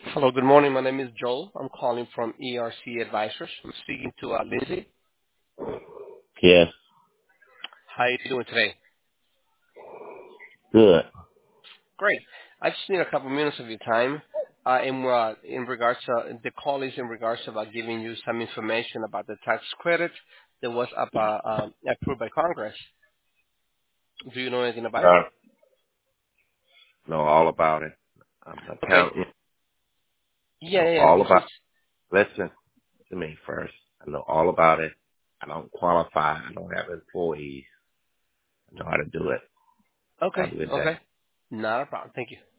Hello, good morning. My name is Joel. I'm calling from ERC Advisors. I'm speaking to Lindsay. Yes. How are you doing today? Good. Great. I just need a couple minutes of your time. In regards to the call is in regards to about giving you some information about the tax credit that was approved by Congress. Do you know anything about it? Uh, know all about it. I'm an Okay. accountant. Yeah, Know yeah. all It's about. Listen to me first. I know all about it. I don't qualify. I don't have employees. I know how to do it. Have okay. a good day. Okay. Not a problem. Thank you.